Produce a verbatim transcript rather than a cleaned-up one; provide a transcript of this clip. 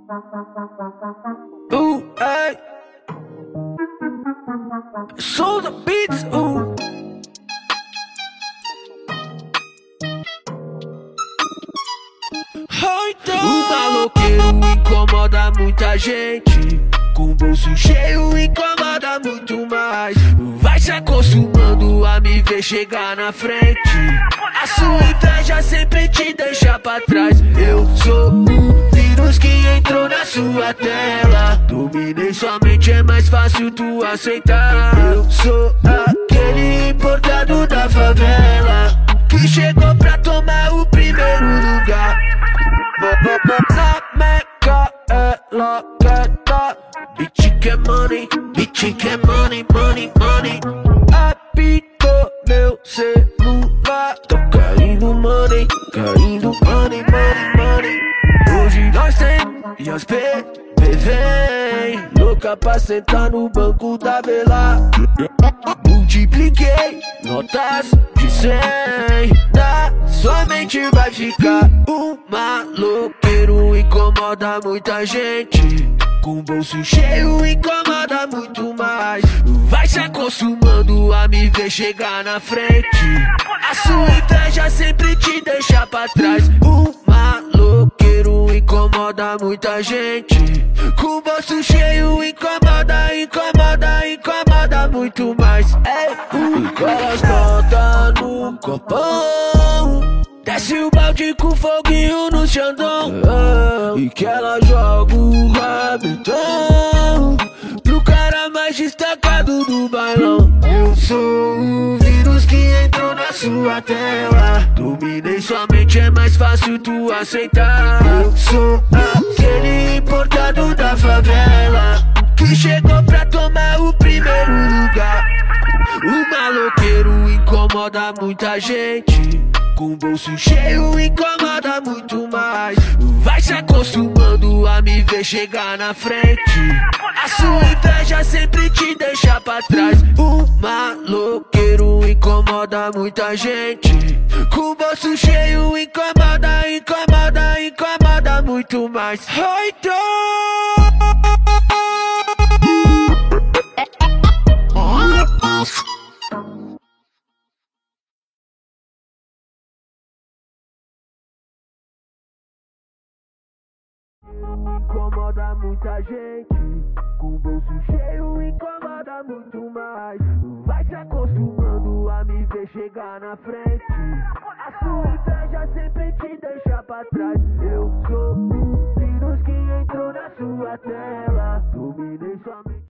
Ooh, ay. Souza Beats, ooh. O maloqueiro incomoda muita gente, com o bolso cheio incomoda muito mais. Vai se acostumando a me ver chegar na frente, a sua inveja sempre te deixa pra trás. Eu sou o vírus que entrou na sua tela, dominei sua mente, é mais fácil tu aceitar. Eu sou aquele importado da favela, que chegou pra tomar o primeiro lugar. Na Meca ela quer dar, bitch quer money, bitch quer money, money, money. Apitou meu celular, tô caindo money, caindo money, money, money. Hoje nós tem e as P B vem louca pra sentar no banco da vela. Multipliquei notas de cem, na sua mente vai ficar um maloqueiro. Incomoda muita gente, com o bolso cheio incomoda muito mais. Vai se acostumando a me ver chegar na frente, a sua inveja sempre te deixa pra trás. Um maloqueiro incomoda muita gente, com o bolso cheio incomoda, incomoda, incomoda muito mais. Ei, uh, elas botam no copão, desce o balde com foguinho no Xandão, uh, e que ela joga o rabetão pro cara mais destacado do bailão. Eu sou o vírus que entrou na sua tela, dominei sua mente, é mais fácil tu aceitar. Eu sou aquele importado da favela, que chegou pra tomar o primeiro lugar. O maloqueiro incomoda muita gente, com o bolso cheio incomoda muito mais. Vai se acostumando a me ver chegar na frente, a sua inveja sempre te deixa pra trás. O maloqueiro incomoda muita gente, com o bolso cheio incomoda, incomoda, incomoda muito mais. Então incomoda muita gente, com o bolso cheio incomoda muito mais. Vai se acostumando a me ver chegar na frente, a sua inveja sempre te deixa pra trás. Eu sou o vírus que entrou na sua tela, dominei sua mente.